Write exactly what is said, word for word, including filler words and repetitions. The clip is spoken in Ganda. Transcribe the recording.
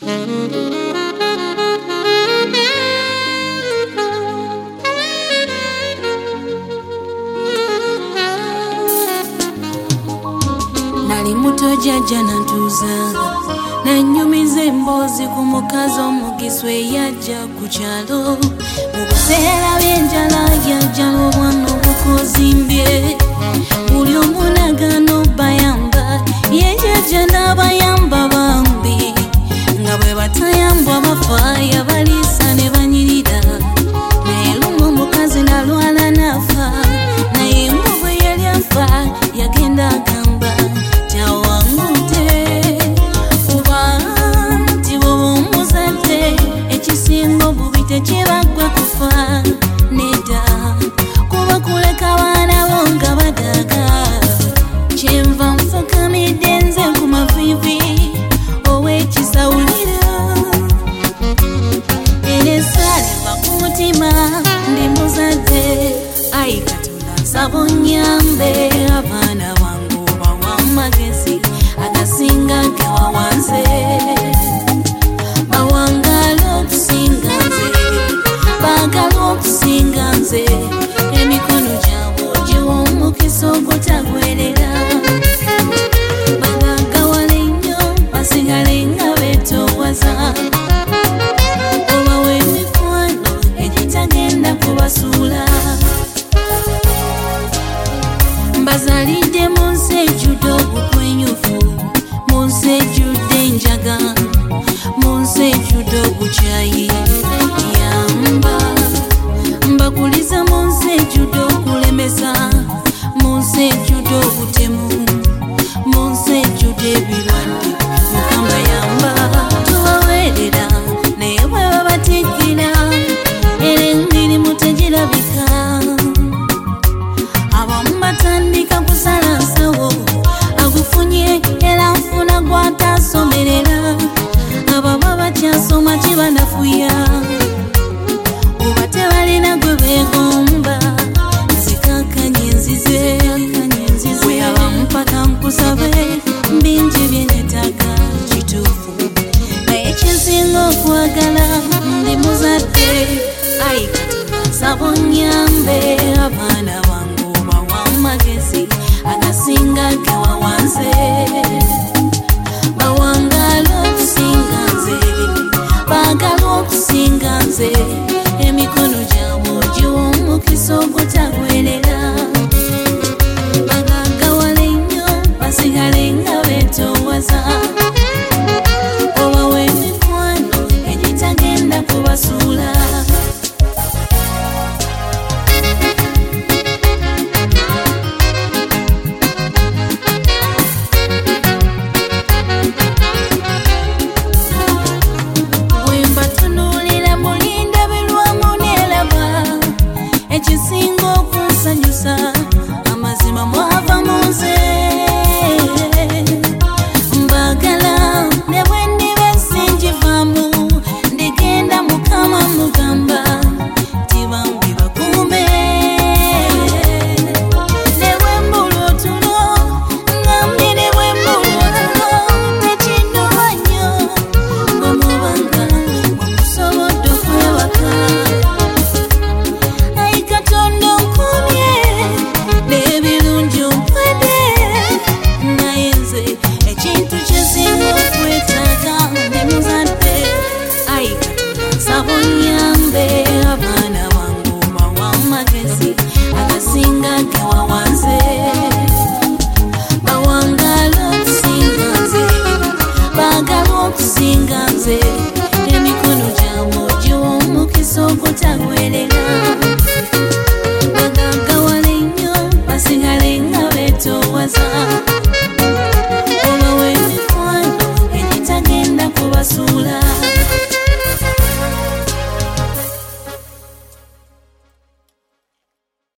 Nali muto jjajja nantuuzanga nanyumiza emboozi ku mukazi omugiswe yajja ku kyalo mu biseera by'enjala yajja n'obwana obukozimbye buli omu nagaana obbayamba ye jjajja n'abayamba bambi nga bwe batayambwa bafa yabaliisa ne banyirira naye lumu omukazi nalwala n'afa naye mbu bwe yali afa yagenda agamba tekibagwa kufa neda kuba kuleka abaana bo nga badaga kyenva nfukamidde nze ku mavivi ow'ekisawulira enesaleva ku mutima ndi muzadde ayi Katonda nsaba onnyambe abaana bange obawa amagezi agasinga gewawanze bawangala okusinga nze bagala okusinga nze emikono gyabwe ogiwa omukisa ogutagwerera bagagawala ennyo basigale nga beetoowaza obawa emikwano egitagenda kubasuula mbazalidde mu nsi ejjudde obukwenyufu mu nsi ejjudde enjaga mu nsi ejjudde obukyayi yamba mbakuliza mu nsi ejjudde okulemesa mu nsi ejjudde obutemu mu nsi ejjudde ebirwadde mukama yamba tubaweerera naye bwe babatikkira era emirimu tegirabika abamu batandika kusala nsawo agufunye era nfuna gw'ataasomerera ababa bakyasoma kibanafuya kuba tebalina gwe beegomba nzikakkanye nzize bwe abamu paka nkusabe bingi byenetaaga kituufu naye kyensinga okwagala ndi muzadde ayi Katonda nsaba onnyambe abaana bange obawa amagezi agasinga gewawanze